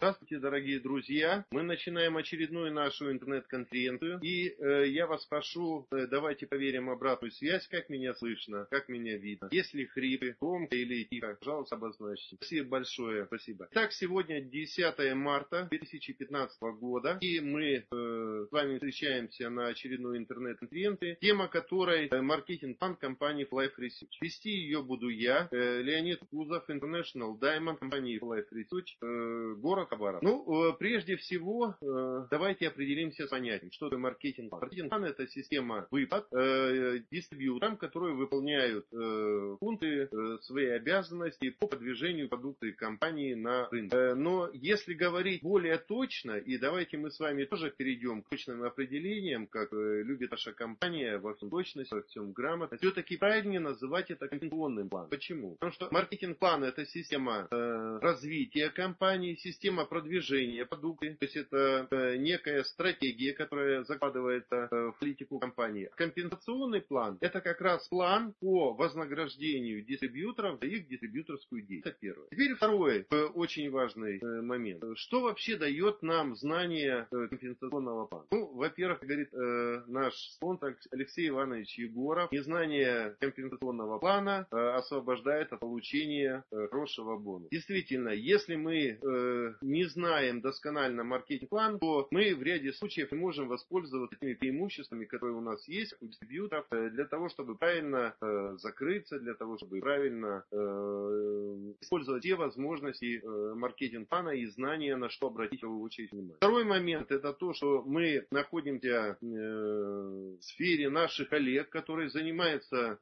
Здравствуйте, дорогие друзья! Мы начинаем очередную нашу интернет-конференцию. И я вас прошу, давайте проверим обратную связь, как меня слышно, как меня видно. Если хрипы, громко или тихо, пожалуйста, обозначьте. Спасибо большое, спасибо. Итак, сегодня 10 марта 2015 года, и мы с вами встречаемся на очередной интернет-конференции, тема которой маркетинг-план компании Life Research. Вести ее буду я, Леонид Кузов, International Diamond, компании Life Research, город Хабаровск. Прежде всего, давайте определимся с понятием, что это маркетинг-план. Маркетинг-план — это система выплат дистрибьюторам, которые выполняют пункты, свои обязанности по продвижению продукции компании на рынке. Но если говорить более точно, и давайте мы с вами тоже перейдем к точным определениям, как любит наша компания, во всем точности, во всем грамотно, все-таки правильнее называть это компетенционным планом. Почему? Потому что маркетинг-план — это система развития компании, система продвижения продукта, то есть это некая стратегия, которая закладывается в политику компании. Компенсационный план — это как раз план по вознаграждению дистрибьюторов за их дистрибьюторскую деятельность. Это первое. Теперь второй очень важный момент. Что вообще дает нам знание компенсационного плана? Во-первых, говорит наш спонсор Алексей Иванович Егоров, незнание компенсационного плана освобождает от получения хорошего бонуса. Действительно, если мы не знаем досконально маркетинг-план, то мы в ряде случаев не можем воспользоваться теми преимуществами, которые у нас есть у дистрибьюторов, для того, чтобы правильно закрыться, для того, чтобы правильно использовать те возможности маркетинг-плана и знания, на что обратить в первую очередь внимание. Второй момент — это то, что мы находимся в сфере наших коллег, которые занимаются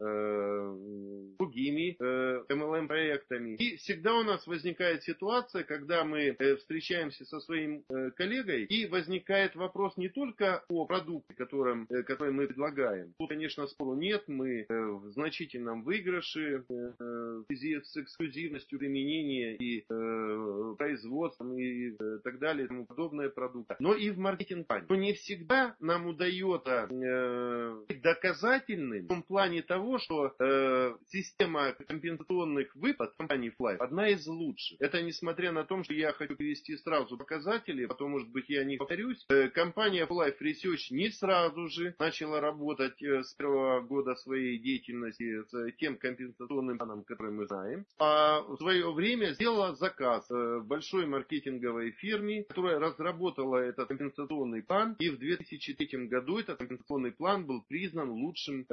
другими MLM-проектами. И всегда у нас возникает ситуация, когда мы встречаемся со своим коллегой, и возникает вопрос не только о продукте, который мы предлагаем. Тут, конечно, спору нет, мы в значительном выигрыше в связи с эксклюзивностью применения и производством и так далее и тому подобное продукта. Но и в маркетинг-плане. Но не всегда нам удается быть доказательным в том плане того, что система компенсационных выплат компании Fly одна из лучших. Это несмотря на то, что я хочу привести сразу показатели, потом, может быть, я не повторюсь. Компания Life Research не сразу же начала работать с первого года своей деятельности с тем компенсационным планом, который мы знаем, а в свое время сделала заказ большой маркетинговой фирме, которая разработала этот компенсационный план, и в 2003 году этот компенсационный план был признан лучшим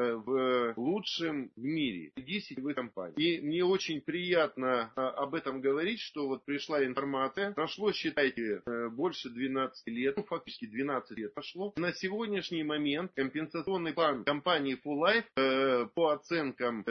в мире среди сетевых компаний. И мне очень приятно об этом говорить, что вот пришла информация, прошло, считайте, больше 12 лет, фактически 12 лет прошло. На сегодняшний момент компенсационный план компании Full Life по оценкам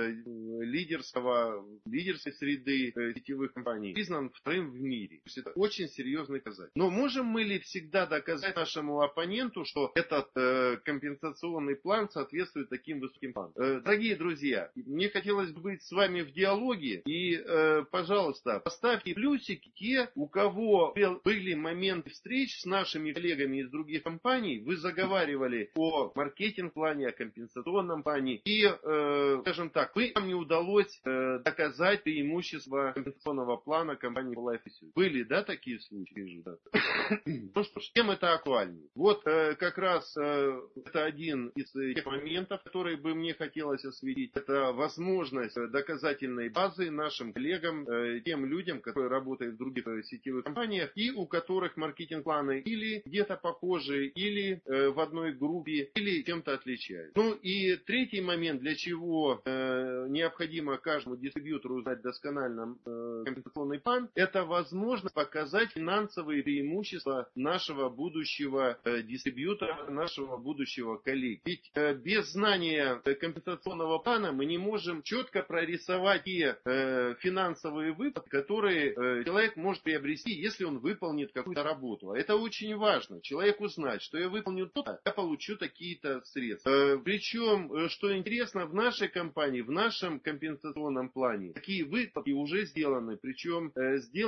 лидерской среды сетевых компаний признан вторым в мире. То есть это очень серьезный показатель. Но можем мы ли всегда доказать нашему оппоненту, что этот компенсационный план соответствует таким высоким планам? Дорогие друзья, мне хотелось бы быть с вами в диалоге, и, пожалуйста, поставьте плюсики те, у кого были моменты встреч с нашими коллегами из других компаний, вы заговаривали о маркетинг-плане, о компенсационном плане, и, скажем так, вам не удалось доказать преимущество компенсационного плана компании Life Research. Были, да, такие случаи? Да. Ну что ж, чем это актуально? Вот как раз это один из тех моментов, которые бы мне хотелось осветить. Это возможность доказательной базы нашим коллегам, тем людям, которые работают в других сетевых компаниях и у которых маркетинг-планы или где-то похожи, или в одной группе, или чем-то отличаются. Ну и третий момент, для чего необходимо каждому дистрибьютору узнать досконально компенсационный план, это возможность показать финансовые преимущества нашего будущего дистрибьютора, нашего будущего коллеги. Ведь без знания компенсационного плана мы не можем четко прорисовать те финансовые выплаты, которые человек может приобрести, если он выполнит какую-то работу. А это очень важно. Человеку знать, что я выполню то-то, я получу такие-то средства. Причем, что интересно, в нашей компании, в нашем компенсационном плане, такие выплаты уже сделаны. Причем сделаны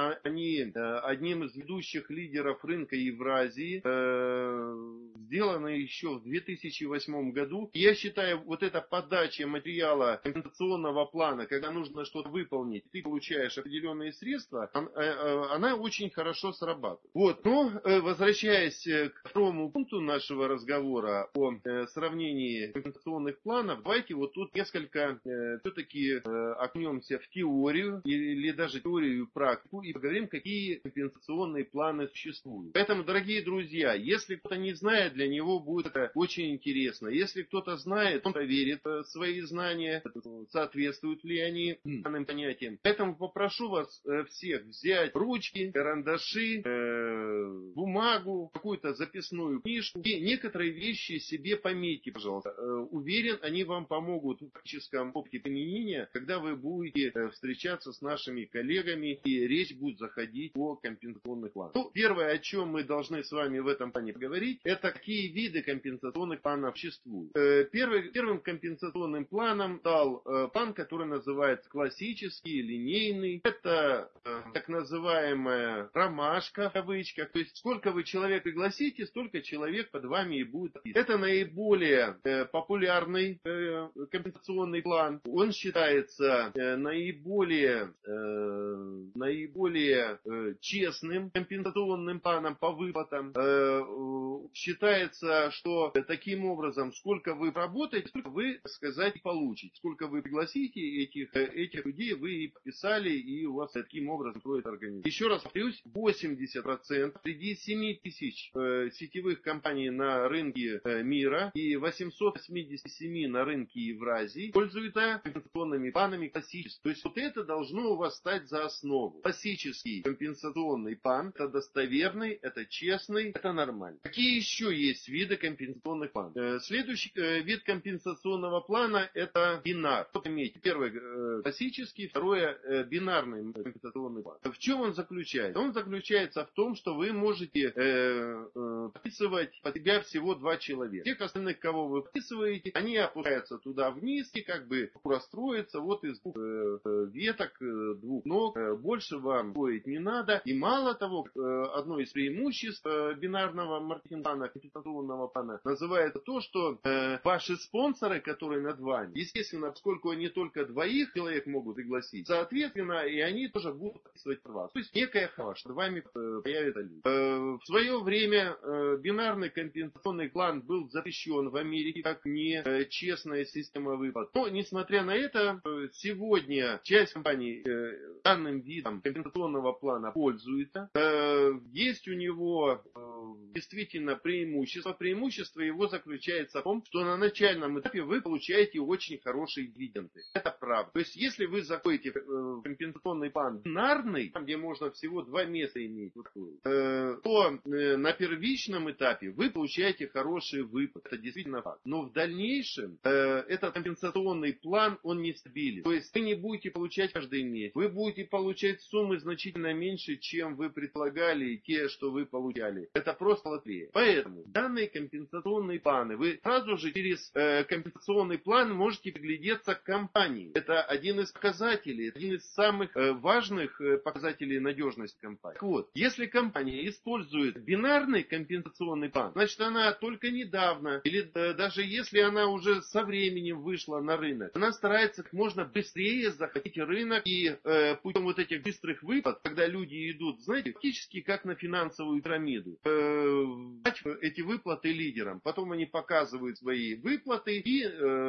они одним из ведущих лидеров рынка Евразии, сделано еще в 2008 году. Я считаю, вот эта подача материала компенсационного плана, когда нужно что-то выполнить, ты получаешь определенные средства, она очень хорошо срабатывает. Вот. Но, возвращаясь к второму пункту нашего разговора о сравнении компенсационных планов, давайте вот тут несколько все-таки окунемся в теорию или даже теорию и практику и поговорим, какие компенсационные планы существуют. Поэтому, дорогие друзья, если кто-то не знает, для него будет это очень интересно. Если кто-то знает, он проверит свои знания, соответствуют ли они данным понятиям. Поэтому попрошу вас всех взять ручки, карандаши, бумагу, какую-то записную книжку и некоторые вещи себе пометьте, пожалуйста. Уверен, они вам помогут в практическом опыте применения, когда вы будете встречаться с нашими коллегами и речь будет заходить о компенсационных планах. Ну, первое, о чем мы должны с вами в этом плане поговорить, это какие виды компенсационных планов существуют. Первым компенсационным планом стал план, который называется классический, линейный. Это так называемая ромашка в кавычках. То есть сколько вы человек пригласите, столько человек под вами и будет. Это наиболее популярный компенсационный план. Он считается наиболее честным компенсационным планом по выплатам. Считается, что таким образом, сколько вы работаете, сколько вы, так сказать, получите. Сколько вы пригласите этих людей, вы подписали, и у вас таким образом строит организация. Еще раз повторюсь, 80% среди 7 тысяч сетевых компаний на рынке мира и 887 на рынке Евразии пользуются компенсационными планами классическими. То есть вот это должно у вас стать за основу. Классический компенсационный план – это достоверный, это честный, это нормально. Какие еще есть виды компенсационных планов? Следующий вид компенсационного плана – это бинар. Первый классический, второе бинарный компенсационный план. В чем он заключается? Он заключается в том, что вы можете подписывать под себя всего 2 человека. Тех остальных, кого вы подписываете, они опускаются туда вниз и как бы расстроятся вот из 2 веток, 2 ног. Больше вам стоить не надо. И мало того, одно из преимуществ бинарного маркетинга плана, компенсационного плана, называется то, что ваши спонсоры, которые над вами, естественно, поскольку они только 2 человек могут пригласить, соответственно, и они тоже будут подписывать про вас. То есть некая хава, что над вами появится люди. В свое время бинарный компенсационный план был запрещен в Америке как нечестная система выплат. Но, несмотря на это, сегодня часть компаний данным видом компенсационного плана пользуется. Есть у него действительно преимущество. Преимущество его заключается в том, что на начальном этапе вы получаете очень хорошие дивиденды. Это правда. То есть, если вы заходите в компенсационный план бинарный, там, где можно всего 2 места иметь, то на первичном этапе вы получаете хорошие выплаты. Это действительно факт. Но в дальнейшем этот компенсационный план, он не стабилен. То есть, вы не будете получать каждый месяц. Вы будете получать суммы значительно меньше, чем вы предполагали, те, что вы получали. Это просто лотерея. Поэтому данные компенсационные планы, вы сразу же через компенсационный план можете приглядеться к компании. Это один из показателей, один из самых важных показателей надежности компании. Так вот, если компания использует бинарный компенсационный план, значит она только недавно, или даже если она уже со временем вышла на рынок, она старается как можно быстрее захватить рынок и путем вот этих быстрых выплат, когда люди идут, знаете, фактически как на финансовую пирамиду, дать эти выплаты лидерам. Потом они показывают свои выплаты, и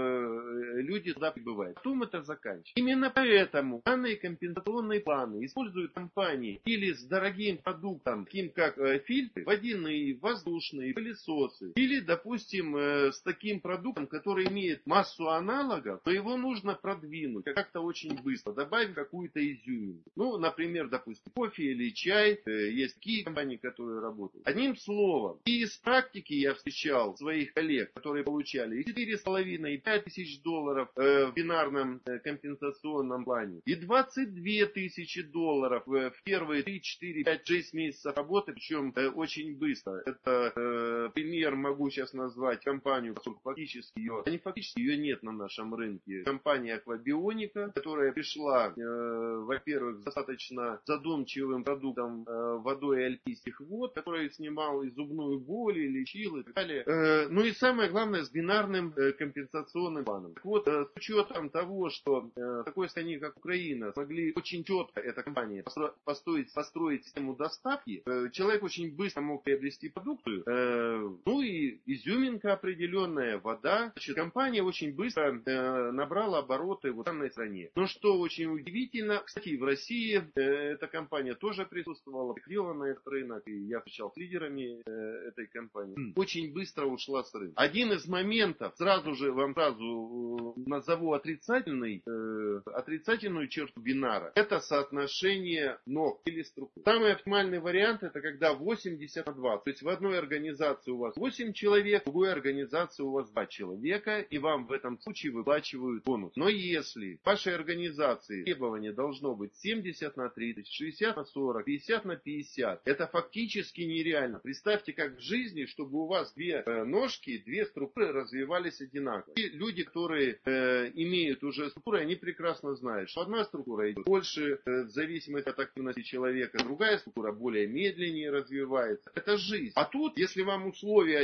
люди туда прибывают. Потом это заканчивается. Именно поэтому данные компенсационные планы используют компании или с дорогим продуктом, таким как фильтры, водяные, воздушные, пылесосы, или, допустим, с таким продуктом, который имеет массу аналогов, то его нужно продвинуть как-то очень быстро, добавив какую-то изюминку. Ну, например, допустим, кофе или чай. Есть такие компании, которые работают. Одним Одним словом, и из практики я встречал своих коллег, которые получали и 4,5, и 5 тысяч долларов в бинарном компенсационном плане, и 22 тысячи долларов в первые 3, 4, 5, 6 месяцев работы, причем очень быстро. Это пример, могу сейчас назвать компанию, поскольку фактически ее нет на нашем рынке. Компания Аквабионика, которая пришла, во-первых, с достаточно задумчивым продуктом водой альпийских вод, который снимал и зубную боль, и лечил, и так далее. Ну и самое главное, с бинарным компенсационным планом. Так вот, с учетом того, что в такой стране, как Украина, смогли очень четко эта компания построить систему доставки, человек очень быстро мог приобрести продукты, ну и изюминка определенная, вода. Значит, компания очень быстро набрала обороты в данной стране. Но что очень удивительно, кстати, в России эта компания тоже присутствовала, приходила на этот рынок, и я встречал с лидерами этой компании. Очень быстро ушла с рынка. Один из моментов, вам сразу назову отрицательную черту бинара, это соотношение ног или структур. Самый оптимальный вариант это когда 80 на 20. То есть в одной организации у вас 8 человек, в другой организации у вас 2 человека, и вам в этом случае выплачивают бонус. Но если в вашей организации требование должно быть 70 на 30, 60 на 40, 50 на 50, это фактически нереально. Представьте, как в жизни, чтобы у вас 2 ножки, 2 структуры развивались одинаково. И люди, которые имеют уже структуры, они прекрасно знают, что одна структура идет больше в зависимости от активности человека, другая структура более медленнее развивается. Это жизнь. А тут, если вам условия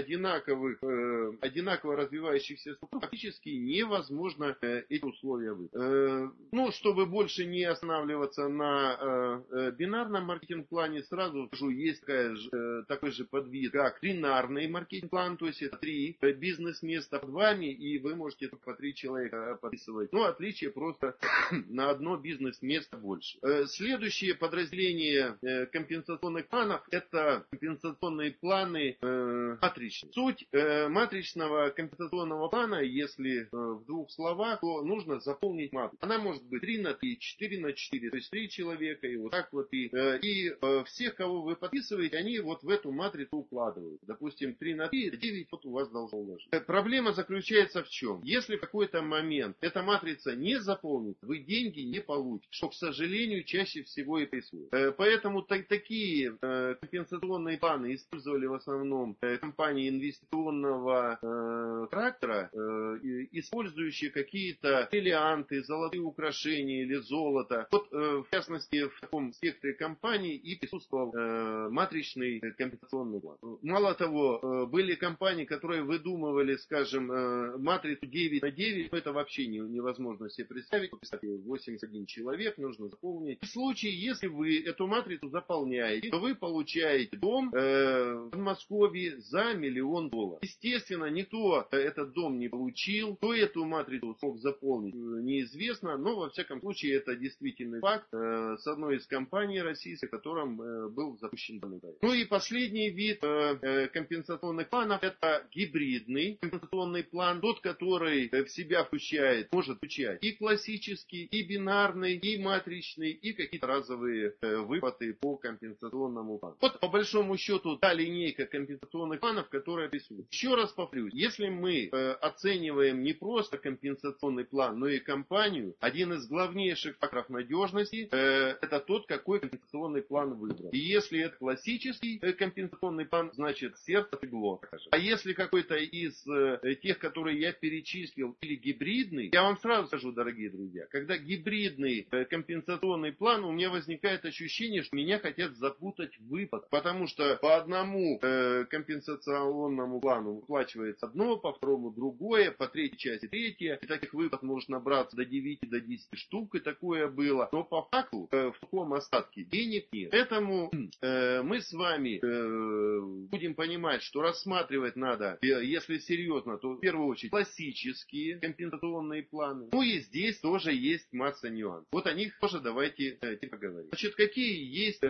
одинаково развивающихся структур, фактически невозможно эти условия выполнить. Ну, чтобы больше не останавливаться на бинарном маркетинг-плане, сразу скажу, есть такой же подвид, как тринарный маркетинг-план, то есть это 3 бизнес-места под вами, и вы можете по 3 человека подписывать. Ну, отличие просто на одно бизнес-место больше. Следующее подразделение компенсационных планов это компенсационные планы матричные. Суть матричного компенсационного плана, если в 2 словах, то нужно заполнить матрицу. Она может быть 3 на 3, 4 на 4, то есть 3 человека, и вот так вот. И всех, кого вы подписываете, они вот в эту матрицу укладывают. Допустим, 3 на 3, 9 вот у вас должно уложиться. Проблема заключается в чем? Если в какой-то момент эта матрица не заполнится, вы деньги не получите, что, к сожалению, чаще всего и происходит. Поэтому такие компенсационные планы использовали в основном компании инвестиционного характера, использующие какие-то бриллианты, золотые украшения или золото. Вот, в частности, в таком спектре компаний и присутствовал матричный компенсационный план. Мало того, были компании, которые выдумывали, скажем, матрицу 9 на 9, это вообще невозможно себе представить. Представьте, 81 человек нужно заполнить. В случае, если вы эту матрицу заполняете, то вы получаете дом в Подмосковье за $1 миллион. Естественно, никто этот дом не получил, кто эту матрицу смог заполнить, неизвестно, но во всяком случае это действительный факт с одной из компаний российских, в котором был запущен данный проект. Ну и последний вид компенсационных планов это гибридный компенсационный план, тот, который в себя может включать и классический, и бинарный, и матричный, и какие-то разовые выплаты по компенсационному плану. Вот по большому счету та линейка компенсационных планов, которая присутствует. Еще раз повторюсь, если мы оцениваем не просто компенсационный план, но и компанию, один из главнейших факторов надежности это тот, какой компенсационный план выбрал. И если это классический компенсационный план, значит сердце отлегло. А если какой-то из тех, которые я перечислил, или гибридный, я вам сразу скажу, дорогие друзья, когда гибридный компенсационный план, у меня возникает ощущение, что меня хотят запутать в выплат, потому что по одному компенсационному плану выплачивается одно, по второму другое, по третьей части третье, и таких выплат может набраться до 9, до 10 штук, и такое было, но по факту в таком остатке денег нет. Поэтому мы с вами будем понимать, что рассматривать надо, если серьезно, то в первую очередь классические компенсационные планы. Ну и здесь тоже есть масса нюансов. Вот о них тоже давайте поговорим. Значит, какие есть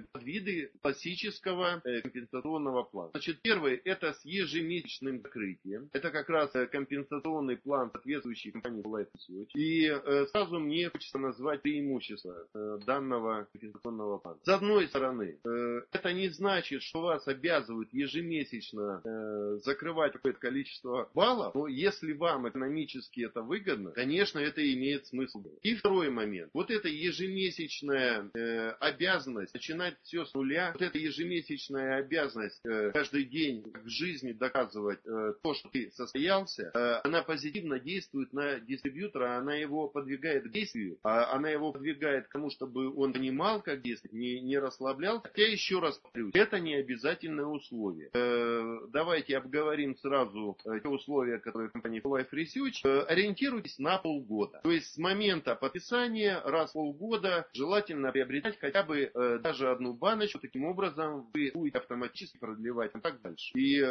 виды классического компенсационного плана? Значит, первый это с ежемесячным закрытием. Это как раз компенсационный план, соответствующий компании Life Research. И сразу мне хочется назвать преимущества данного компенсационного плана. С одной стороны, это не значит, что вас обязывают ежемесячно закрывать какое-то количество баллов, но если вам экономически это выгодно, конечно, это имеет смысл. И второй момент. Вот эта ежемесячная обязанность начинать все с нуля, вот эта ежемесячная обязанность каждый день в жизни доказывать то, что ты состоялся, она позитивно действует на дистрибьютора, она его подвигает к действию, она его подвигает к тому, чтобы он понимал, как действовать, не расслаблялся. Хотя еще раз повторюсь, это не обязательное условие. Давайте обговорим сразу те условия, которые компания Life Research. Ориентируйтесь на полгода. То есть с момента подписания раз в полгода желательно приобретать хотя бы даже одну баночку. Таким образом вы будете автоматически продлевать и так дальше. И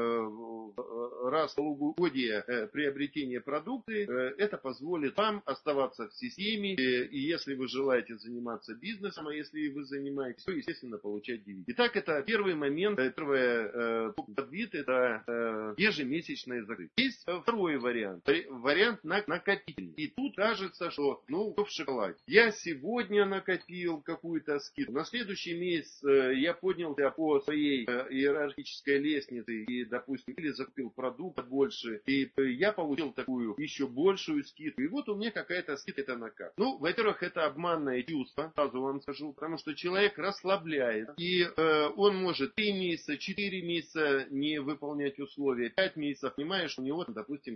раз в полугодие приобретения продукции, это позволит вам оставаться в системе. И если вы желаете заниматься бизнесом, а если вы занимаетесь, то, естественно, получать дивиденды. Итак, это первый момент, первый подвид, это ежемесячное закрытие. Есть второй вариант. Вариант накопительный. И тут кажется, что, в шоколаде. Я сегодня накопил какую-то скидку. На следующий месяц я поднялся по своей иерархической лестнице и, допустим, или закупил продукт больше, и я получил такую еще большую скидку. И вот у меня какая-то скидка это на карте. Во-первых, это обманное чувство, сразу вам скажу, потому что человек расслабляет, и он может 3 месяца, 4 месяца не выполнять условия, 5 месяцев, понимаешь, у него, допустим,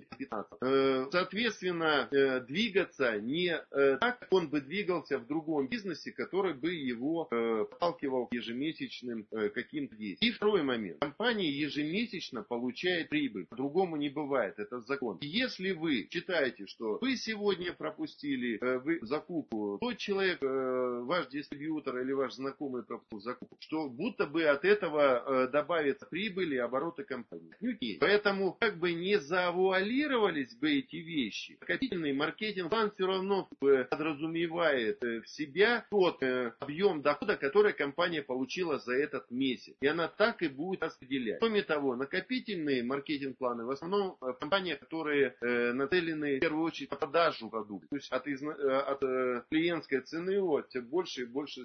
15. Соответственно, двигаться не так, как он бы двигался в другом бизнесе, который бы его подталкивал к ежемесячным каким-то действиям. И второй момент. Компания ежемесячно получает прибыль. По-другому не бывает. Это закон. И если вы считаете, что вы сегодня пропустили закупку, тот человек, ваш дистрибьютор или ваш знакомый пропустил закупку, что будто бы от этого добавится прибыль и обороты компании. Поэтому как бы не завуалировались бы эти вещи, накопительный маркетинг-план все равно подразумевает в себя тот объем дохода, который компания получила за этот месяц. И она так и будет распределять. Кроме того, накопительные маркетинг-планы в основном компании, которые нацелены в первую очередь на продажу продукта. То есть от клиентской цены все больше и больше.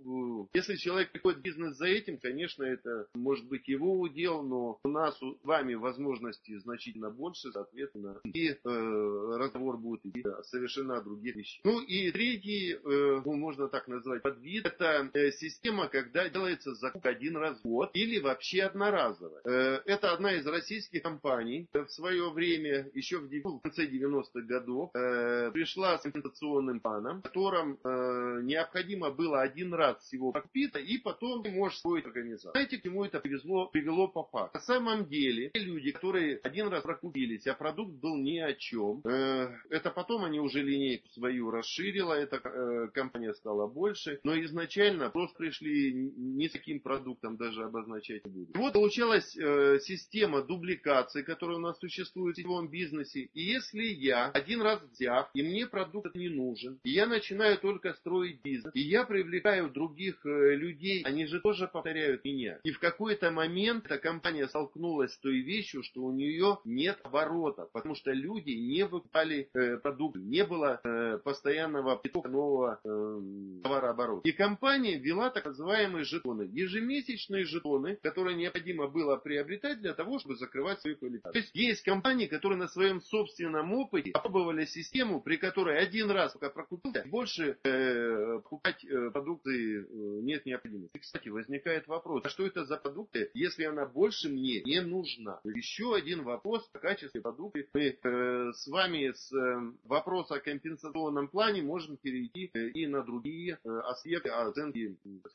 Если человек приходит в бизнес за этим, конечно, это может быть его удел, но у нас с вами возможности значительно больше, соответственно, и разговор будет идти совершенно о других вещах. И третий, можно так назвать, подвид, это система, когда делается закупка один раз в год или вообще одноразовая. Это одна из российских компаний в свое время, еще в конце 90-х годов, пришла с имплементационным планом, в котором необходимо было один раз всего прокупить, и потом ты можешь строить организацию. Знаете, к чему это привело по факту? На самом деле, люди, которые один раз прокупились, а продукт был ни о чем, это потом они уже линейку свою расширила, эта компания стала больше, но изначально просто пришли не с таким продуктом, даже обозначать не буду. Вот получалась система дубликации, которая у нас существует в сетевом бизнесе. И если я один раз взяв, и мне продукт не нужен, и я начинаю только строить бизнес, и я привлекаю других людей, они же тоже повторяют меня. И в какой-то момент эта компания столкнулась с той вещью, что у нее нет оборота, потому что люди не выкупали продукт, не было постоянного притока нового товарооборота. И компания ввела так называемые жетоны, ежемесячные жетоны, которые необходимо было приобретать для того, чтобы закрывать свою квалификацию. То есть есть компании, которые на своем собственном опыте попробовали систему, при которой один раз пока прокупился, больше покупать продукты нет необходимости. И, кстати, возникает вопрос, а что это за продукты, если она больше мне не нужна? Еще один вопрос о качестве продукта. Мы с вами с вопроса о компенсационном плане можем перейти и на другие аспекты оценки.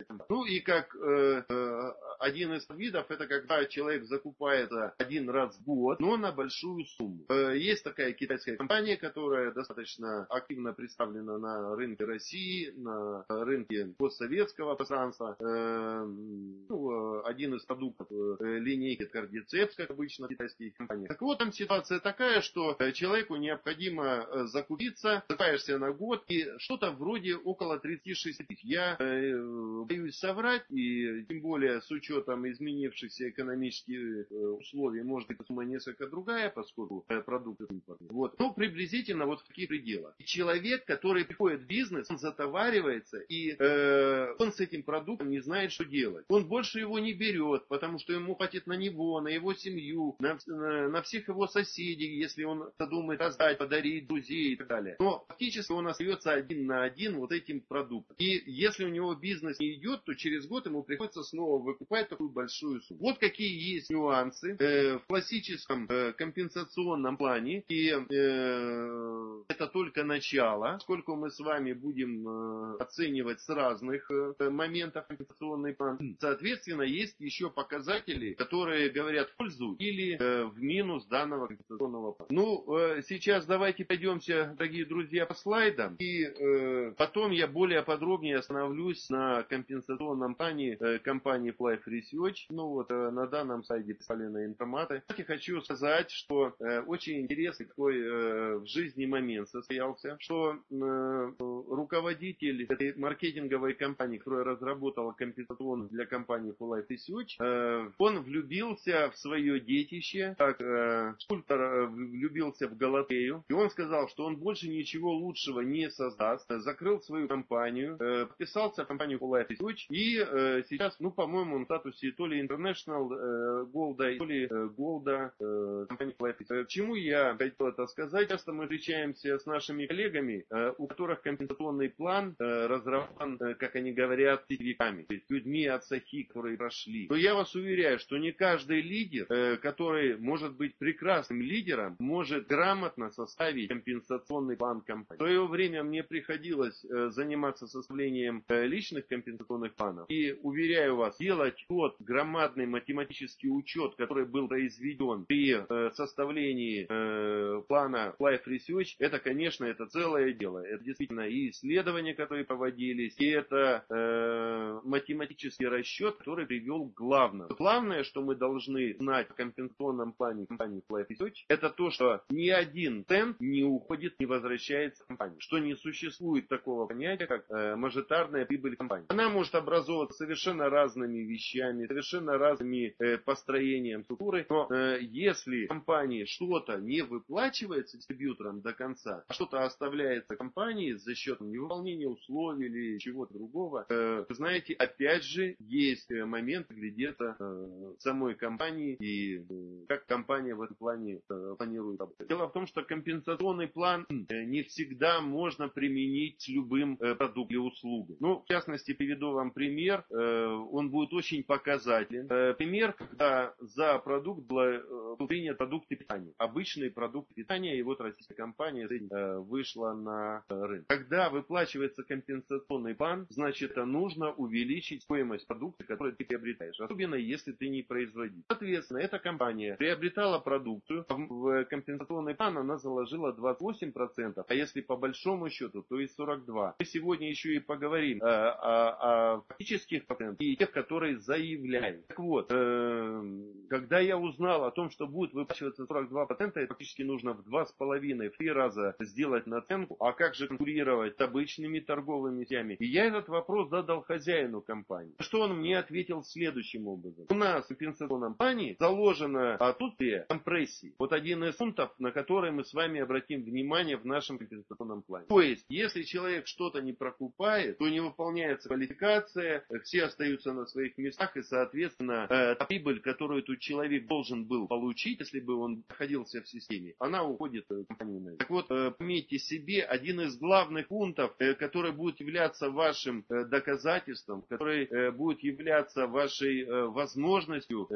И как один из видов, это когда человек закупается один раз в год, но на большую сумму. Есть такая китайская компания, которая достаточно активно представлена на рынке России, на рынке постсоветского пространства. Один из продуктов линейки Кардицепс, как обычно в китайских компаниях. Так вот, там ситуация такая, что человеку необходимо закупиться, закупаешься на год, и что-то вроде около 36 тысяч. Я боюсь соврать, и тем более с учетом изменившихся экономических условий, может быть, сумма несколько другая, поскольку продукты импортные. Но приблизительно в таких пределах. И человек, который приходит в бизнес, он затоваривается, и он с этим продуктом не знает, что делать. Он больше его не берет, потому что ему хватит на него, на его семью, на всех его соседей, если он думает раздать, подарить, друзей и так далее. Но фактически он остается один на один вот этим продуктом. И если у него бизнес не идет, то через год ему приходится снова выкупать такую большую сумму. Вот какие есть нюансы в классическом компенсационном плане. И это только начало, поскольку мы с вами будем оценивать с разных моментов компенсационный план. Соответственно, есть еще показатели, которые говорят в пользу или в минус данного компенсационного плана. Ну, сейчас давайте пойдемте, дорогие друзья, по слайдам. И потом я более подробнее остановлюсь на компенсационном плане компании Life Research. Ну вот на данном слайде представлены информаты. Я хочу сказать, что очень интересный такой в жизни момент состоялся, что руководитель этой маркетинговой компании, которая разработала компенсационный для компании Life Research, он влюбился в свое детище, как скульптор влюбился в Галатею, и он сказал, что он больше ничего лучшего не создаст, закрыл свою компанию, подписался в компанию Life Research, и сейчас, ну, по-моему, он в статусе то ли International Gold, то ли Gold компании Life Research. К чему я хотел это сказать? Часто мы встречаемся с нашими коллегами, у которых компенсационный план разработан, как они говорят, сетевиками, то есть людьми от САХИ, которые прошли. Но я вас уверяю, что не каждый лидер, который может быть прекрасным лидером, может грамотно составить компенсационный план компании. В свое время мне приходилось заниматься составлением личных компенсационных планов. И уверяю вас, делать тот громадный математический учет, который был произведен при составлении плана Life Research, это, конечно, это целое дело. Это действительно и исследования, которые проводились, и это математический расчет, который привел к главному. Главное, что мы должны знать в компенсационном плане компании Life Research, это то, что ни один цент не уходит, не возвращается в компанию. Что не существует такого понятия, как мажоритарная прибыль компании. Она может образовываться совершенно разными вещами, совершенно разными построением структуры, но если компании что-то не выплачивается дистрибьюторам до конца, а что-то оставляется компании за счет невыполнения условий или чего-то другого, вы знаете, опять же, есть момент глядеться самой компании и как компания в этом плане планирует работать. Дело в том, что компенсационный план не всегда можно применить с любым продуктом или услугой. Ну, в частности, приведу вам пример, он будет очень показателен. Пример, когда за продукт был принят продукт питания. Обычный продукт питания, и вот российская компания вышла на рынок. Когда выплачивается компенсационный план, значит, нужно увеличить стоимость продукта, который ты приобретаешь. Особенно, если ты не производитель. Соответственно, эта компания приобретала продукцию, в компенсационный план она заложила 28%, а если по большому счету, то и 42%. Мы сегодня еще и поговорим о фактических процентах и тех, которые заявляют. Так вот, когда я узнал о том, что будет выплачиваться 42%, это фактически нужно в 2,5-3 раза сделать наценку, а как же конкурировать с обычными торговыми сетями? И я этот вопрос задал хозяину компании. Что он мне ответил следующим образом. У нас в компенсационном плане заложено отсутствие компрессии. Вот один из пунктов, на который мы с вами обратим внимание в нашем компенсационном плане. То есть, если человек что-то не прокупает, то не выполняется квалификация, все остаются на своих местах, и, соответственно, та прибыль, которую этот человек должен был получить, если бы он находился в системе, она уходит в компанию. Так вот, пометьте себе, один из главных пунктов, который будет являться вашим доказательством, который будет являться вашей возможностью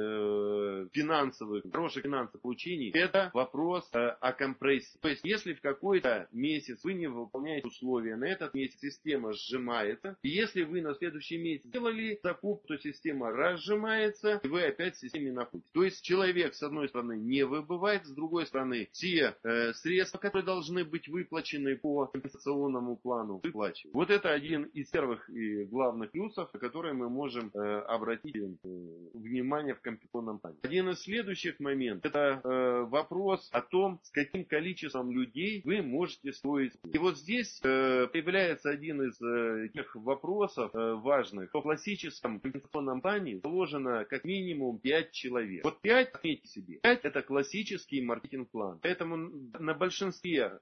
хороших финансовых получений, это вопрос о компрессии. То есть, если в какой-то месяц вы не выполняете условия, на этот месяц система сжимается, и если вы на следующий месяц сделали закупку, то система разжимается, и вы опять в системе находитесь. То есть, человек, с одной стороны, не выбывает, с другой стороны, те средства, которые должны быть выплачены по компенсационному плану, выплачивают. Вот это один из первых и главных плюсов, на которые мы можем обратить внимание в компенсационном плане. Один из следующих моментов, это вопрос о том, с каким количеством людей вы можете строить. И вот здесь появляется один из тех вопросов важных. В классическом компенсационном плане заложено как минимум 5 человек. Вот 5, отметьте себе, условий. 5 это классический маркетинг-план. Поэтому на большинстве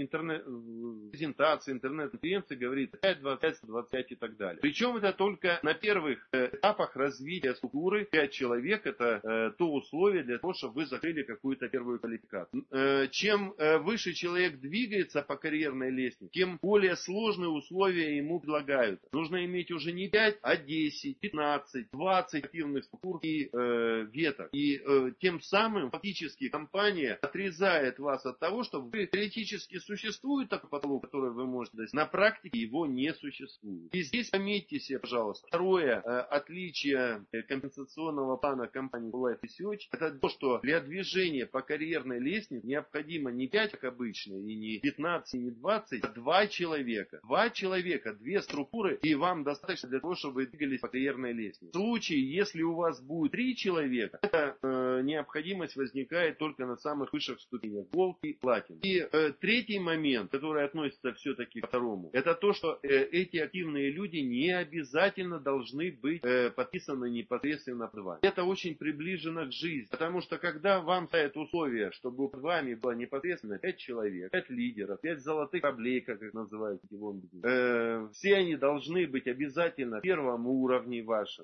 презентаций, интернет-конференций говорит 5, 25, 125 и так далее. Причем это только на первых этапах развития структуры. 5 человек это то условие для того, чтобы вы закрыли какую-то первую квалификацию. Чем выше человек двигается по карьерной лестнице, тем более сложные условия ему предлагают. Нужно иметь уже не 5, а 10, 15, 20 активных структур и веток. И тем самым фактически компания отрезает вас от того, чтобы вы теоретически существует такой потолок, который вы можете достичь. На практике его не существует. И здесь пометьте себе, пожалуйста, второе отличие компенсационного плана компании Life Research, это то, что для движения по карьерной лестнице необходимо не 5, как обычно, и не 15, и не 20, а 2 человека. 2 человека, 2 структуры, и вам достаточно для того, чтобы вы двигались по карьерной лестнице. В случае, если у вас будет 3 человека, эта необходимость возникает только на самых высших ступенях. Gold и Platinum. И третий момент, который относится все-таки к второму, это то, что эти активные люди не обязательно должны быть подписаны непосредственно под вами. Это очень приближено к жизни, потому что когда вам ставят условия, чтобы под вами было непосредственно 5 человек, 5 лидеров, 5 золотых кораблей, как их называют эти лонгиды, все они должны быть обязательно на первом уровне вашем.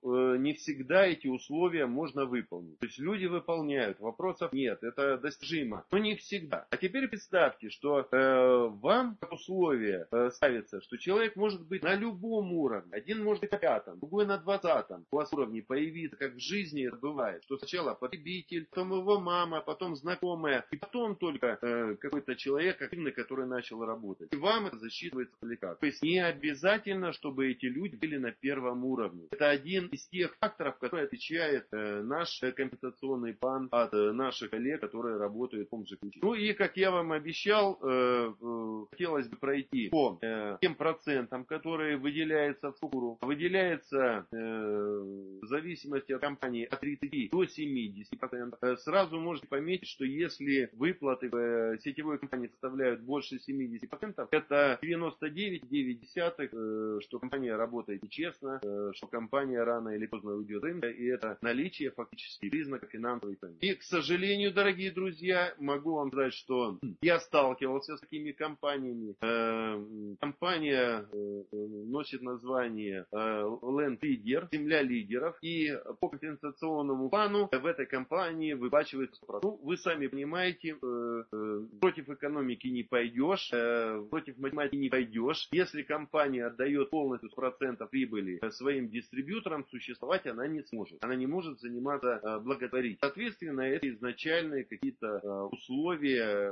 Не всегда эти условия можно выполнить. То есть люди выполняют, вопросов нет, это достижимо, но не всегда. А теперь представьте, что вам как условие ставится, что человек может быть на любом уровне. Один может быть на 5, другой на 20 у вас уровне появится, как в жизни это бывает, что сначала потребитель, потом его мама, потом знакомая, и потом только какой-то человек активный, который начал работать. И вам это засчитывается как. То есть не обязательно, чтобы эти люди были на первом уровне. Это один из тех факторов, который отличает наш компенсационный план от наших коллег, которые работают в том же ключе. И как я вам обещал, хотелось бы пройти по тем процентам, которые выделяются в структуру. Выделяется в зависимости от компании от 30 до 70%. Сразу можете пометить, что если выплаты в сетевой компании составляют больше 70%, это 99,9, что компания работает нечестно, что компания рано или поздно уйдет с рынка, и это наличие фактически признака финансовой памяти. И, к сожалению, дорогие друзья, могу вам сказать, что я сталкивался с такими компаниями. Компания носит название Land Leader, земля лидеров, и по компенсационному плану в этой компании выплачивается 100%. Вы сами понимаете, против экономики не пойдешь, против математики не пойдешь. Если компания отдает полностью 100% прибыли своим дистрибьюторам, существовать она не сможет. Она не может заниматься благотворительностью. Соответственно, это изначальные какие-то условия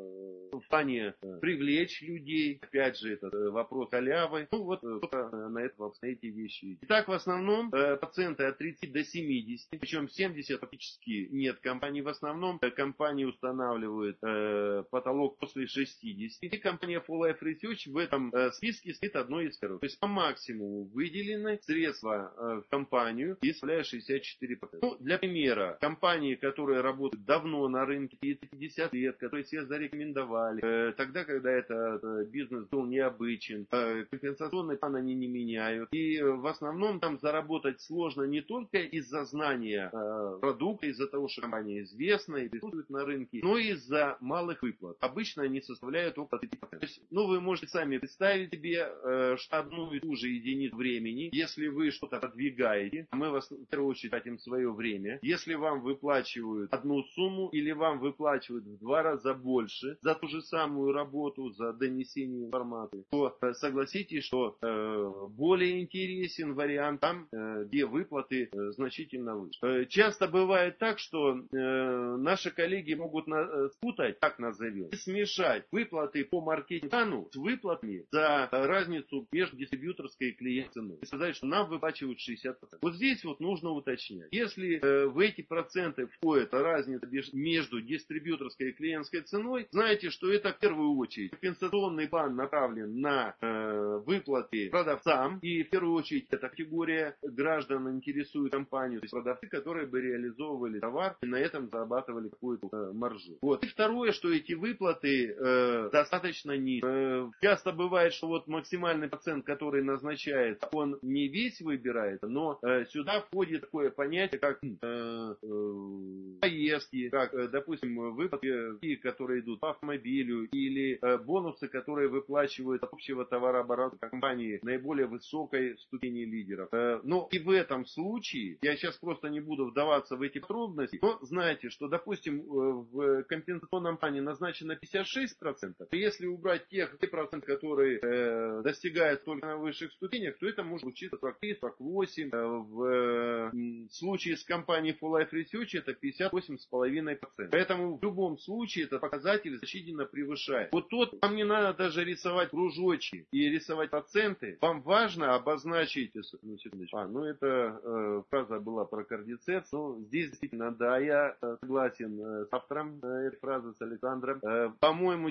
в плане привлечь людей. Опять же, это вопрос халявы. Только на это эти вещи. Итак, в основном проценты от 30 до 70, причем 70 фактически нет компаний. В основном компании устанавливают потолок после 60. И компания Full Life Research в этом списке стоит одной из первых. То есть по максимуму выделены средства в компанию и составляют 64%. Для примера, компании, которые работают давно на рынке, 50 лет, которые все зарекомендовали, тогда, когда этот бизнес был необычен, компенсационный план они не меняют. И в основном там заработать сложно не только из-за знания продукта, из-за того, что компания известна и присутствует на рынке, но и из-за малых выплат. Обычно они составляют около 30%. То есть, вы можете сами представить себе, что одну и ту же единицу времени, если вы что-то продвигаете, мы вас в первую очередь тратим свое время, если вам выплачивают одну сумму или вам выплачивают в 2 раза больше за ту же самую работу, за донесение информации, то согласитесь, что более интересен вариант там, где выплаты значительно выше. Часто бывает так, что наши коллеги могут спутать, так назовем, и смешать выплаты по маркетинг-плану с выплатами за разницу между дистрибьюторской и клиентской ценой. И сказать, что нам выплачивают 60%. Вот здесь нужно уточнять. Если в эти проценты входит разница между дистрибьюторской и клиентской ценой, знаете, что это в первую очередь компенсационный план направлен на выплаты продавцам, и в первую очередь эта категория граждан интересует компанию, то есть продавцы, которые бы реализовывали товар и на этом зарабатывали какую-то маржу. И второе, что эти выплаты достаточно низкие. Часто бывает, что максимальный процент, который назначает, он не весь выбирает, но сюда входит такое понятие, как поездки, как, допустим, выплаты, которые идут по автомобилю, или бонусы, которые выплачивают от общего товарооборота компании наиболее высокой ступени лидеров. Но и в этом случае, я сейчас просто не буду вдаваться в эти подробности, но знаете, что, допустим, в компенсационном плане назначено 56%, и если убрать тех 2%, которые достигают только на высших ступенях, то это может случиться 43-48%. В случае с компанией Full Life Research это 58,5%. Поэтому в любом случае этот показатель значительно превышает. Вот тут вам не надо даже рисовать кружочки и рисовать проценты. Вам важно обозначить... это фраза была про кардицепс. Но здесь действительно, да, я согласен с автором этой фразы, с Александром. По-моему,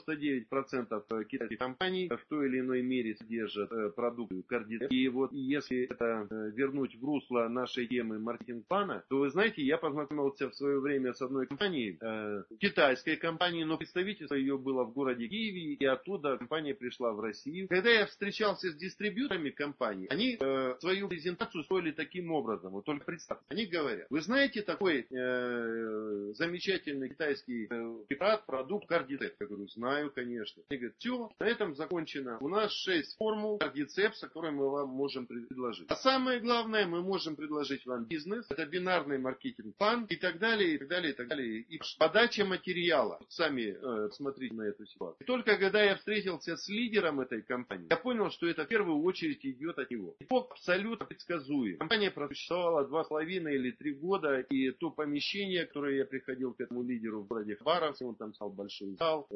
99% китайских компаний в той или иной мере содержат продукты кардицепс. И вот если это вернуть в русло нашей темы маркетинг-плана, то вы знаете, я познакомился в свое время с одной компанией, китайской компанией, но представительство ее было в городе Киеве, и оттуда компания пришла в Россию. Когда я встречался с дистрибьюторами компании, они свою презентацию строили таким образом. Вот только представьте, они говорят: вы знаете такой замечательный китайский препарат, продукт кардицепс? Я говорю: знаю, конечно. Они говорят: все, на этом закончено. У нас 6 формул кардицепса, которые мы вам можем предложить. А самое главное, мы можем предложить вам бизнес, это бинарный маркетинг-план и так далее, и так далее, и так далее. И подача материала. Сами смотрите на эту ситуацию. И только когда я встретился с лидером этой компании, я понял, что это в первую очередь идет от него. Итог абсолютно предсказуем. Компания просуществовала 2,5 или 3 года, и то помещение, которое я приходил к этому лидеру в городе Хабаровске, он там стал большой зал,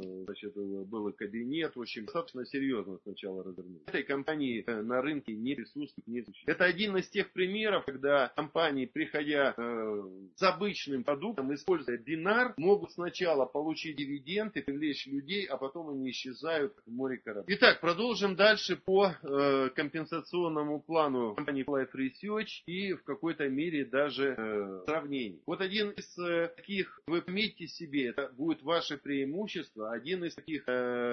был и кабинет, в общем, достаточно серьезно сначала развернули. Этой компании на рынке не присутствует, не существует. Это один из тех примеров, когда компании, приходя с обычным продуктом, используя бинар, могут сначала получить дивиденды, привлечь людей, а потом они исчезают в море кораблей. Итак, продолжим дальше по компенсационному плану компании Life Research и в какой-то мере даже сравнений. Вот один из таких, вы пометьте себе, это будет ваше преимущество, один из таких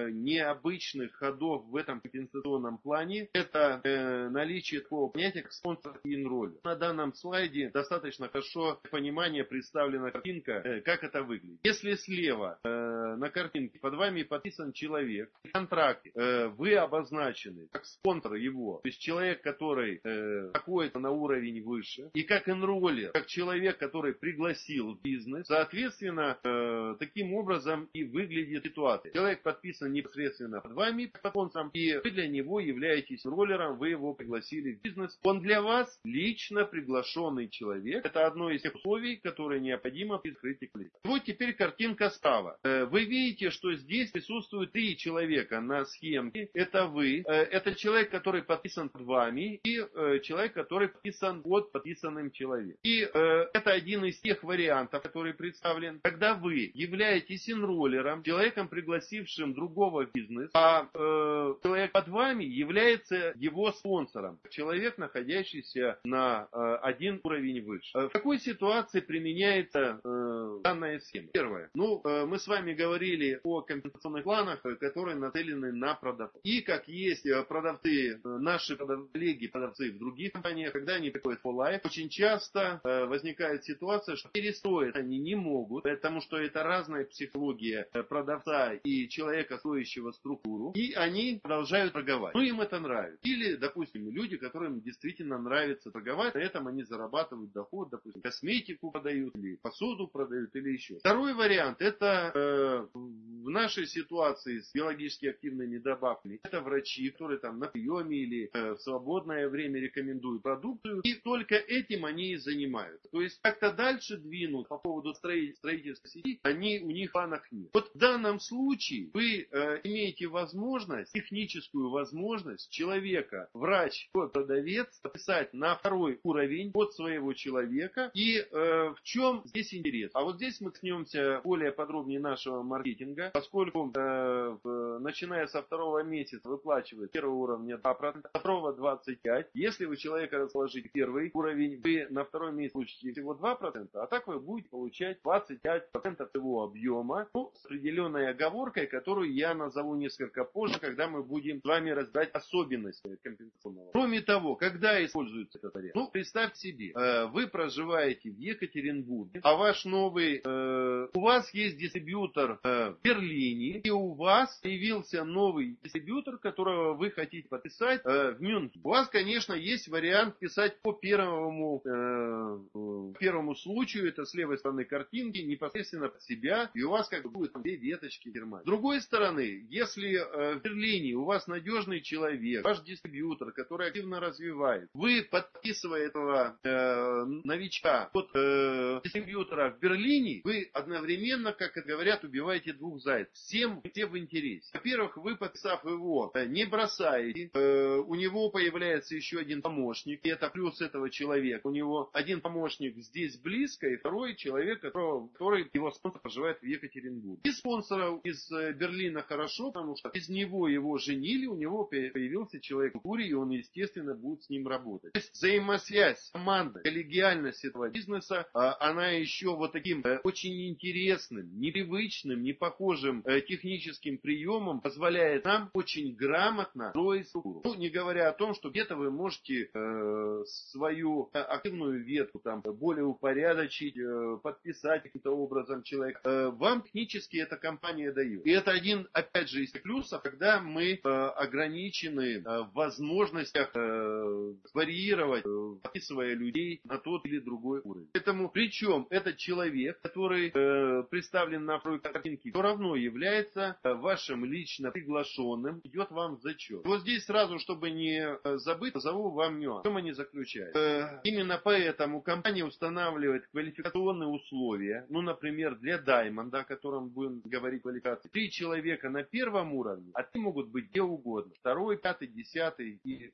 необычных ходов в этом компенсационном плане, это наличие такого понятия, как спонсор и инроллер. На данном слайде достаточно хорошо понимание представлена картинка, как это выглядит. Если слева на картинке под вами подписан человек, в контракте вы обозначены как спонсор его, то есть человек, который находится на уровень выше, и как инроллер, как человек, который пригласил в бизнес, соответственно, таким образом и выглядит ситуация. Человек подписан непосредственно под вами, как спонсором, и вы для него являетесь роллером, вы его пригласили в бизнес. Он для вас лично приглашенный человек. Это одно из тех условий, которые необходимо при открытии клиента. Вот теперь картинка справа. Вы видите, что здесь присутствуют 3 человека на схемке. Это вы, это человек, который подписан под вами, и человек, который подписан под подписанным человеком. И это один из тех вариантов, который представлен, когда вы являетесь инроллером, человеком, пригласившим другого в бизнес, а человек под вами является его спонсором, человек, находящийся на один уровень выше. В какой ситуации применяется данная схема? Первое. Мы с вами говорили о компенсационных планах, которые нацелены на продавцов. И как есть продавцы, наши коллеги, продавцы в других компаниях, когда они приходят в Full Life, очень часто возникает ситуация, что перестроить они не могут, потому что это разная психология продавца и человека, строящего структуру, и они продолжают торговать. Им это нравится. Или, допустим, люди, которым действительно нравится торговать, на этом они зарабатывают доход, допустим, косметику продают, или посуду продают, или еще. Второй вариант, это в нашей ситуации с биологически активными добавками, это врачи, которые там на приеме или в свободное время рекомендуют продукцию, и только этим они и занимаются. То есть как-то дальше двинут по поводу строительства сети, у них в планах нет. Вот в данном случае вы имеете возможность, техническую возможность человека, врач, продавец, записать на второй уровень под своего человека. И в чем здесь интерес? А вот здесь мы коснемся более подробнее нашего маркетинга, поскольку начиная со 2-го месяца выплачивает первого уровня 2%, со 2-го 25%. Если вы человека расположите первый уровень, вы на второй месяц получите всего 2%, а так вы будете получать 25% его объема, ну, с определенной оговоркой, которую я назову несколько позже, когда мы будем с вами разбирать особенности компенсационного. Кроме того, когда используется этот вариант? Ну, представьте себе, вы проживаете в Екатеринбурге, а ваш новый, у вас есть дистрибьютор в Берлине, и у вас появился новый дистрибьютор, которого вы хотите подписать в Мюнхене. У вас, конечно, есть вариант писать по первому случаю, это с левой стороны картинки, непосредственно под себя, и у вас как бы будет две веточки Германии. С другой стороны, если в Берлине у вас надежный человек, ваш дистрибьютор, который активно развивает, вы, подписывая этого новичка под дистрибьютора в Берлине, вы одновременно, как говорят, убиваете двух зайцев. Всем в интересе. Во-первых, вы, подписав его, не бросаете, у него появляется еще один помощник, и это плюс этого человека. У него один помощник здесь близко, и второй человек, который его спонсор проживает в Екатеринбурге. И спонсора из Берлина хорошо, потому что из него его женили, у него появился человек в Куре, и он, естественно, будет с ним работать. То есть взаимосвязь команды, коллегиальность этого бизнеса, она еще вот таким очень интересным, непривычным, не похожим техническим приемом позволяет нам очень грамотно строить структуру. Ну, не говоря о том, что где-то вы можете свою активную ветку там более упорядочить, подписать каким-то образом человека. Вам технически эта компания дает. И это один, опять же, из плюсов, когда мы ограничены в возможностях варьировать, подписывая людей на тот или другой уровень. Поэтому, причем этот человек, который представлен на второй картинке, все равно является вашим лично приглашенным, идет вам в зачет. Вот здесь сразу, чтобы не забыть, назову вам нюанс. В чем они заключаются? Именно поэтому компания устанавливает квалификационные условия, ну, например, для Diamond, о котором будем говорить квалификации. 3 человека на первом уровне, а 3 могут быть где угодно. 2, 5, 10 и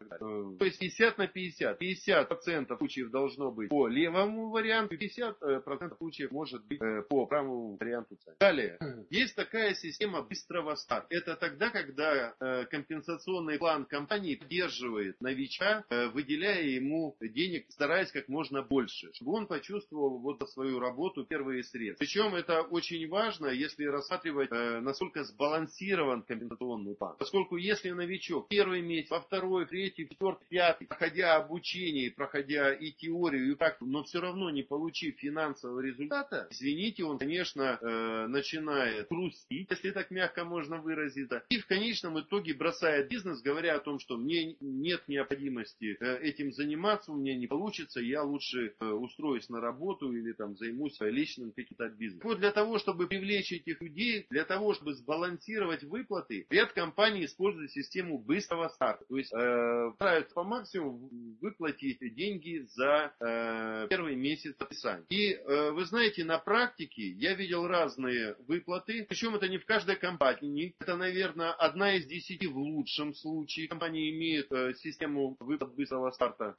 то есть 50 на 50. 50% случаев должно быть по левому варианту, 50% случаев может быть по правому варианту. Далее, есть такая система быстрого старта. Это тогда, когда компенсационный план компании поддерживает новичка, выделяя ему денег, стараясь как можно больше, чтобы он почувствовал вот за свою работу первые средства. Причем это очень важно, если рассматривать, насколько сбалансирован компенсационный план. Поскольку если новичок первый месяц, во второй, третий, четвертый, пятый, проходя обучение, проходя и теорию, и практику, но все равно не получив финансового результата, извините, он, конечно, начинает грустить, если так мягко можно выразиться, и в конечном итоге бросает бизнес, говоря о том, что мне нет необходимости этим заниматься, у меня не получится, я лучше устроюсь на работу или там займусь личным каким-то бизнесом. Вот для того, чтобы привлечь этих людей, для того, чтобы сбалансировать выплаты, ряд компаний использует систему быстрого старта. То есть стараются по максимуму выплатить деньги за первый месяц подписания. И вы знаете, на практике я видел разные выплаты, причем это не в каждой компании, это, наверное, 1 из 10 в лучшем случае. Компания имеет систему выплат быстрого старта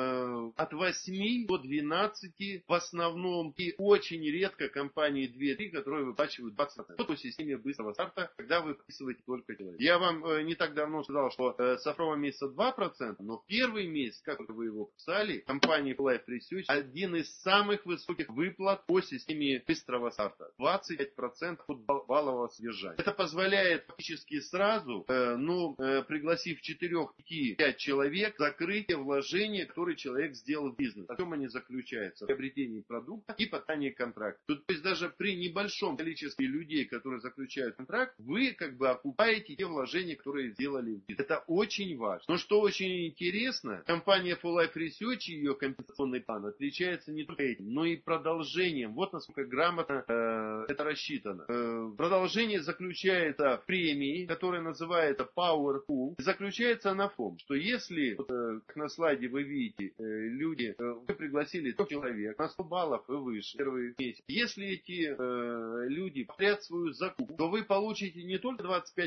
от 8 до 12 в основном, и очень редко компании 2-3, которые выплачивают 20%. Вот по системе быстрого старта, когда вы подписываете только человека. Я вам не так давно сказал, что со второго месяца 2%, но в первый месяц, как вы его писали, компания Life Research один из самых высоких выплат по системе быстрого старта. 25% от валового содержания. Это позволяет фактически сразу, пригласив 4-5 человек, закрыть вложения, которые человек сделал в бизнес. В чем они заключаются? В приобретении продукта и подписании контракта. То есть даже при небольшом количестве людей, которые заключают контракт, вы как бы окупаете те вложения, которые сделали в бизнес. Это очень важно. Но что очень интересно, компания For Life Research и ее компенсационный план отличается не только этим, но и продолжением. Вот насколько грамотно это рассчитано. Продолжение заключается в премии, которая называется Power Pool. Заключается она в том, что если, как на слайде вы видите, люди, вы пригласили 3 человек на 100 баллов и выше первый месяц. Если эти люди повторят свою закупку, то вы получите не только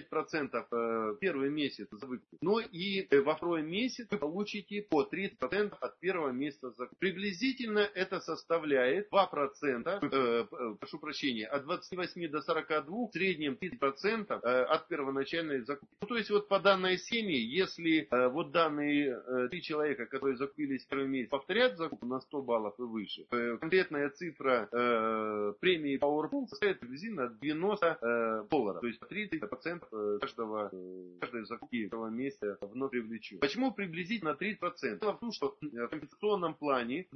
25% первый месяц за выкуп, но и во второй месяц вы получите по 30% от первого месяца закупки. Приблизительно это составляет 2%, прошу прощения, от 28 до 42, в среднем 30% от первоначальной закупки. Ну, то есть вот по данной схеме, если вот данные 3 человека, которые закупились в первый месяц, повторят закупку на 100 баллов и выше, конкретная цифра премии PowerPool составит приблизительно $90. То есть 30% каждой закупки этого месяца вновь привлечу. Почему приблизительно 30%? Дело в том, что в компенсационном плане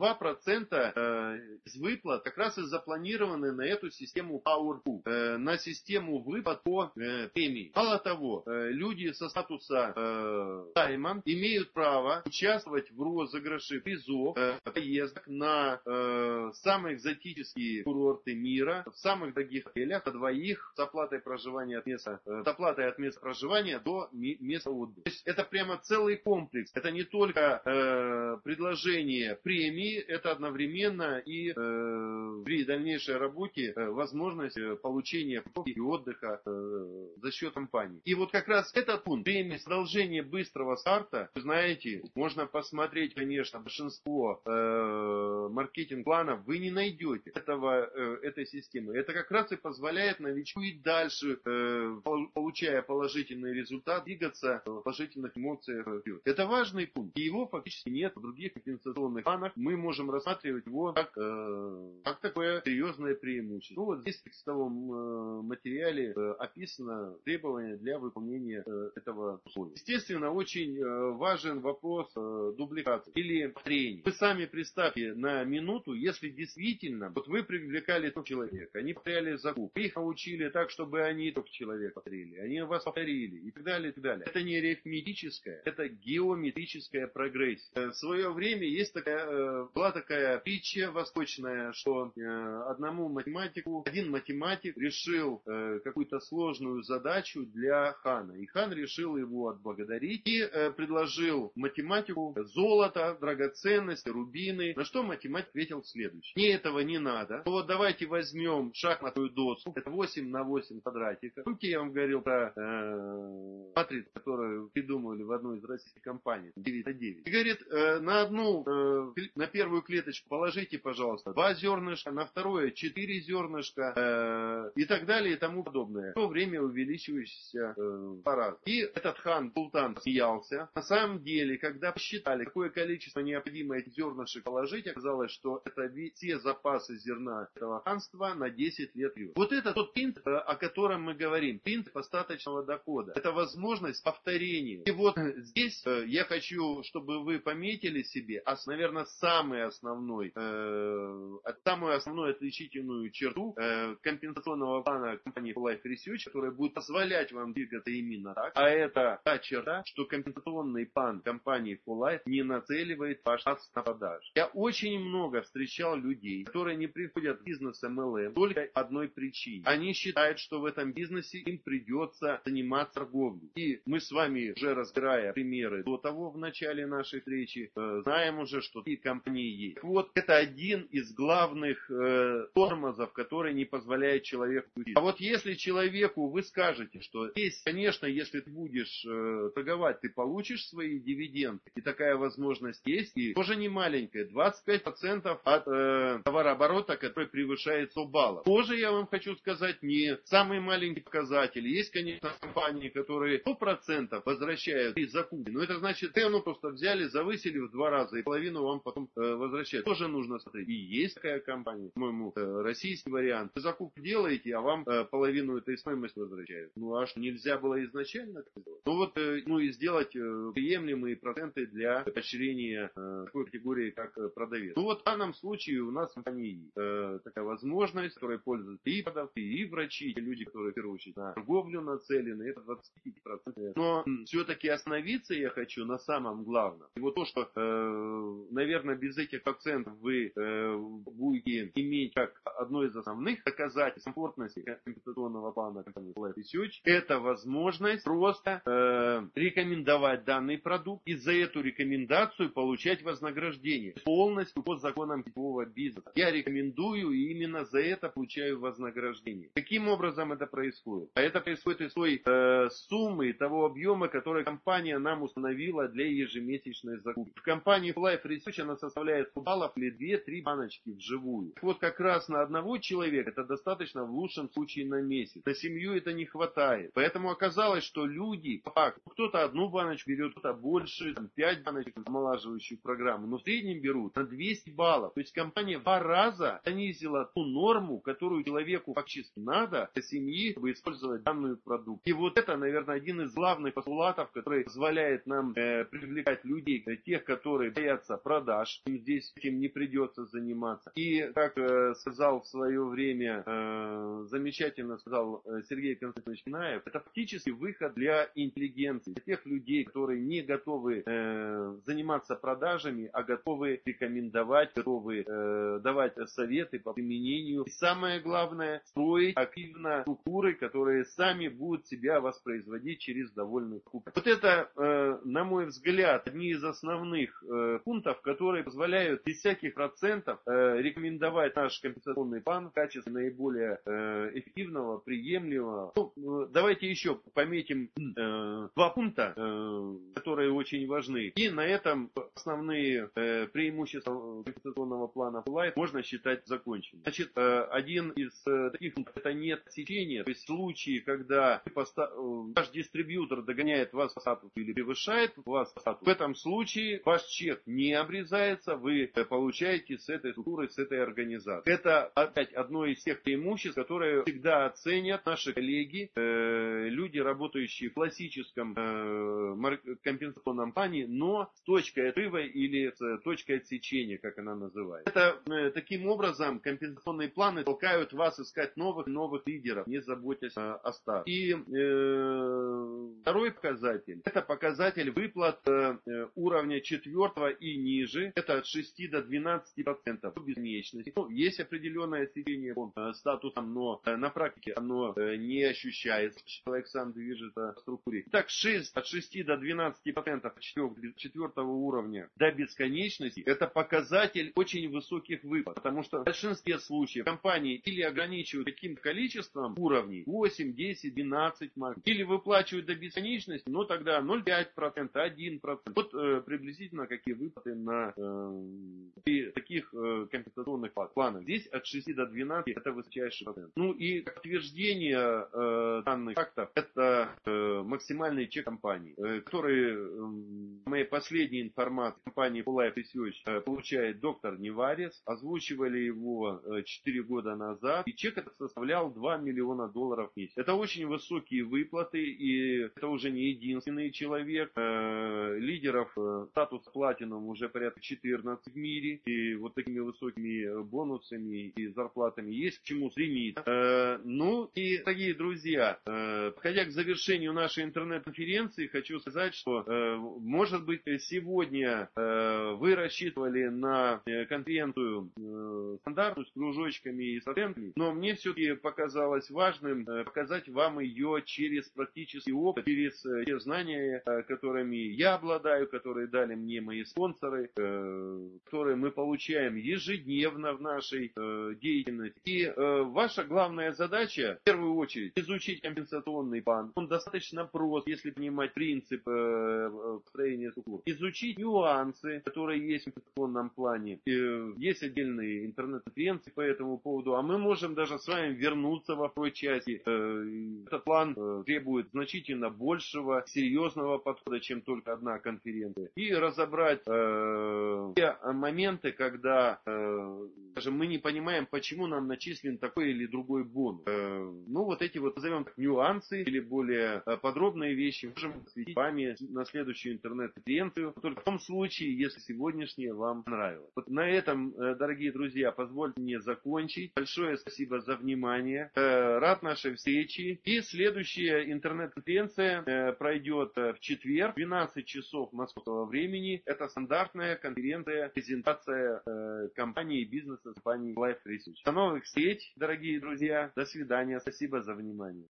2% из выплат как раз и запланированы на эту систему PowerPool, на систему выплат по премии. Мало того, люди со статуса Diamond имеют право участвовать в розыгрыше призов, поездок на самые экзотические курорты мира, в самых дорогих отелях, на двоих, с оплатой проживания от места, с оплатой от места проживания до места отдыха. То есть это прямо целый комплекс. Это не только предложение премии, это одновременно и при дальнейшей работе возможность получения и отдыха за счет компании. И вот как раз этот пункт, премия с продолжения быстрого старта, вы знаете, можно посмотреть, конечно, большинство маркетинг-планов, вы не найдете этой системы. Это как раз и позволяет новичку и дальше, получая положительный результат, двигаться в положительных эмоциях вперед. Это важный пункт. И его фактически нет в других компенсационных планах. Мы можем рассматривать его как такое серьезное преимущество. Ну, вот здесь в текстовом материале описано требования для выполнения этого условия. Естественно, очень важен вопрос дубликации или повторения. Вы сами представьте на минуту, если действительно, вот вы привлекали 3 человека, они повторяли закупку, вы их научили так, чтобы они 3 человек повторили, они вас повторили и так далее, и так далее. Это не арифметическая, это геометрическая прогрессия. В свое время была такая притча восточная, что один математик решил какую-то сложную задачу для хана. И хан решил его отблагодарить и предложил математику золото, драгоценности, рубины. На что математик ответил следующее: мне этого не надо. Вот давайте возьмем шахматную доску. Это 8 на 8 квадратиков. Помните, я вам говорил про матрицу, которую придумывали в одной из российских компаний, 9 на 9. И говорит, на первую клеточку положите, пожалуйста, 2 зернышка, на второе 4 зернышка и так далее и тому подобное. В то время увеличивающийся аппарат. И этот хан Султан смеялся. На самом деле, когда посчитали, какое количество необходимо этих зернышек положить, оказалось, что это все запасы зерна этого ханства на 10 лет вперед. Вот это тот принцип, о котором мы говорим. Принцип остаточного дохода. Это возможность повторения. И вот здесь я хочу, чтобы вы пометили себе, наверное, самую основную отличительную черту компенсационного плана компании Life Research, которая будет позволять вам двигаться именно так. А это та черта, что компенсационный план компании Life не нацеливает ваш шанс на продаж. Я очень много встречал людей, которые не приходят в бизнес MLM только одной причине. Они считают, что в этом бизнесе им придется заниматься торговлей. И мы с вами, уже разбирая примеры до того в начале нашей встречи, знаем уже, что такие компании есть. Вот это один из главных тормозов, который не позволяет человеку учиться. А вот если человеку вы скажете, что есть, конечно, если ты будешь торговать, ты получишь свои дивиденды, и такая возможность есть, и тоже не маленькая, 25% от товарооборота, который превышает 100 баллов. Тоже, я вам хочу сказать, не самый маленький показатель. Есть, конечно, компании, которые 100% возвращают из закупки, но это значит, цену просто взяли, завысили в 2 раза, и половину вам потом возвращают. Тоже нужно смотреть. И есть такая компания, по-моему, российский вариант. Вы закупку делаете, а вам половину этой стоимости возвращают. Ну а что, нельзя было изначально это сделать? Ну вот, и сделать приемлемые проценты для поощрения такой категории, как продавец. Ну вот в данном случае у нас в компании такая возможность, которой пользуются и продавцы, и врачи, и люди, которые в первую очередь на торговлю нацелены, это 25%. Но все-таки остановиться я хочу на самом главном. И вот то, что, наверное, без этих акцентов вы будете иметь как одно из основных доказательств комфортности компенсационного плана компании Life Research, это возможность просто рекомендовать данный продукт и за эту рекомендацию получать вознаграждение. Полностью по законам сетевого бизнеса. Я рекомендую и именно за это получаю вознаграждение. Каким образом это происходит? А это происходит из той суммы, того объема, который компания нам установила для ежемесячной закупки. В компании Life Research она составляет 100 баллов или 2-3 баночки вживую. Вот как раз на одного человека это достаточно в лучшем случае на месяц. На семью это не хватает. Поэтому оказалось, что люди, кто-то одну баночку берет, кто-то больше, 5 баночек омолаживающих программу, но в среднем берут на 200 баллов. То есть компания в 2 раза снизила ту норму, которую человеку фактически надо для семьи, чтобы использовать данную продукт. И вот это, наверное, один из главных постулатов, который позволяет нам привлекать людей, тех, которые боятся продаж, им здесь этим не придется заниматься. И, как сказал в свое время, замечательно сказал Сергей Константинович Минаев, это фактически выход для интеллигенции, для тех людей, которые не готовы заниматься продажами, а готовы рекомендовать, готовы давать советы по применению. И самое главное, строить активно структуры, которые сами будут себя воспроизводить через довольных покупок. Вот это, на мой взгляд, одни из основных пунктов, которые позволяют без всяких процентов рекомендовать наш компенсационный план в качестве наиболее эффективного, приемлемого. Ну, давайте еще пометим 2 пункта, которые очень важны. И на этом основные преимущества компенсационного плана Life можно считать законченным. Значит, один из таких пунктов — это нет отсечения. То есть в случае, когда ваш дистрибьютор догоняет вас по статусу или превышает вас по статусу, в этом случае ваш чек не обрезается, вы получаете с этой структуры, с этой организацией. Это опять одно из тех преимуществ, которые всегда оценят наши коллеги, люди, работающие в классическом компенсационном плане, но с точкой отрыва или с точкой отсечения, как она называется. Это таким образом компенсационные планы толкают вас искать новых лидеров, не заботясь о старых. И второй показатель — это показатель выплат уровня 4 и ниже. Это от 6 до 12% по бесконечности. Ну, есть определенное отсечение по статусам, но на практике оно не ощущается. Человек сам движется в структуре. Так, от 6 до 12% 4 уровня до бесконечности — это показатель очень высоких выплат. Потому что в большинстве случаев компании или ограничивают каким-то количеством уровней, 8, 10, 12 максимум, или выплачивают до бесконечности, но тогда 0,5%, 1%. Вот приблизительно какие выплаты на таких компенсационных планах. Здесь от 6 до 12 это высочайший процент. Ну и как подтверждение данных фактов, это максимальный чек компании, который, по моей последней информации, компания Life Research получает доктор Неварес. Озвучивали его 4 года назад, и чек этот составлял $2 миллиона в месяц. Это очень высокие выплаты, и это уже не единственный человек. Лидеров статус платинум уже порядка 14 в мире, и вот такими высокими бонусами и зарплатами есть к чему стремиться. Ну и, дорогие друзья, подходя к завершению нашей интернет-конференции, хочу сказать, что, может быть, сегодня вы рассчитывали на конференцию стандартную с кружочками и с оценками, но мне все-таки показалось важным показать вам ее через практический опыт, через те знания, которыми я обладаю, которые дали мне мои спонсоры, которые мы получаем ежедневно в нашей деятельности. И ваша главная задача, в первую очередь, изучить компенсационный план. Он достаточно прост, если понимать принцип построения структур. Изучить нюансы, которые есть в компенсационном плане. Есть отдельные интернет-конференции по этому поводу, а мы можем даже с вами вернуться во второй части. Этот план требует значительно большего, серьезного подхода, чем только одна конференция. И разобрать те моменты, когда, скажем, мы не понимаем, почему нам начислен такой или другой бонус. Ну, вот эти вот, назовем так, нюансы или более подробные вещи можем посвятить вами на следующую интернет-конференцию, только в том случае, если сегодняшняя вам понравилась. Вот на этом, дорогие друзья, позвольте мне закончить. Большое спасибо за внимание. Рад нашей встрече. И следующая интернет-конференция пройдет в четверг, 12 часов московского времени. Это стандартная конференция, презентация компании, бизнеса компании Life Research. До новых встреч, дорогие друзья. До свидания. Спасибо за внимание.